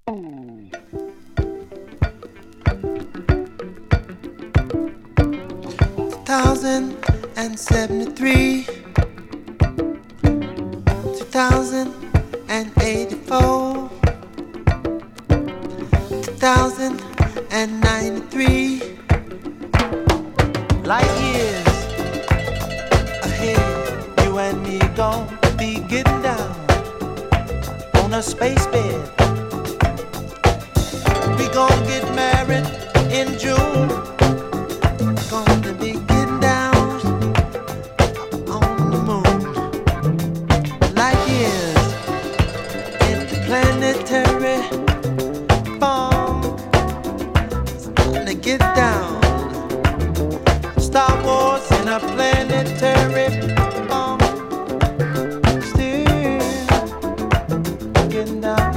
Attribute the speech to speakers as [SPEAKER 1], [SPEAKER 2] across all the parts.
[SPEAKER 1] 2073, 2084, 2093. Light years ahead, you and me gon' be getting down on a space bed. We gon' get married in June. Gonna be getting down on the moon. Light years interplanetary bomb. Gonna get down. Star Wars in a planetary bomb. Still getting down.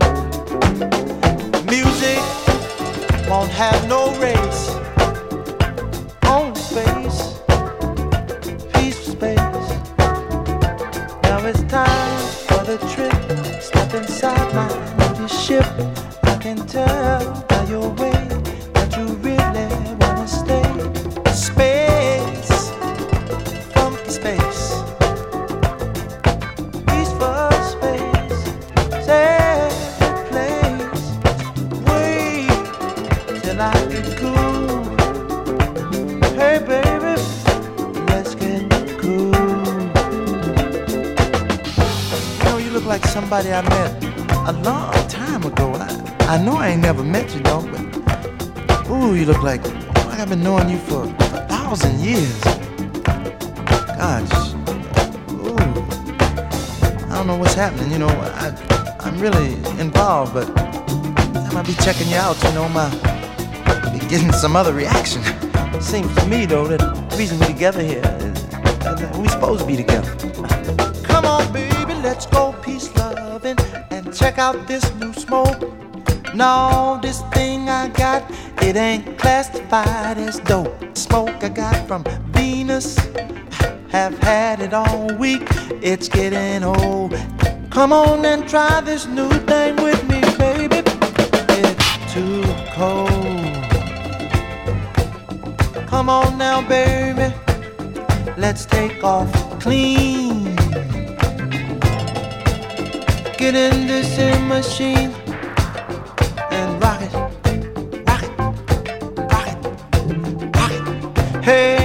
[SPEAKER 1] Music won't have no race. On space, peaceful space. Now it's time for the trip. Step inside my new ship. I can tell by your way that you really wanna stay. Space, funky space, peaceful space, safe place. Wait till I get cool. Hey baby, let's get cool. You know, you look like somebody I met a long time ago. I know I ain't never met you, though, but ooh, you look like I've been knowing you for 1,000 years. Gosh, ooh, I don't know what's happening. You know, I'm really involved, but I might be checking you out. You know, be getting some other reaction. Seems to me, though, that the reason we're together here is that we're supposed to be together. Come on, baby, let's go peace loving and check out this new smoke. No, this thing I got, it ain't classified as dope. Smoke I got from Venus, have had it all week. It's getting old. Come on and try this new thing with me, baby. It's too cold. Come on now, baby, let's take off clean. Get in this machine and rock it, rock it, rock it, rock it. Hey.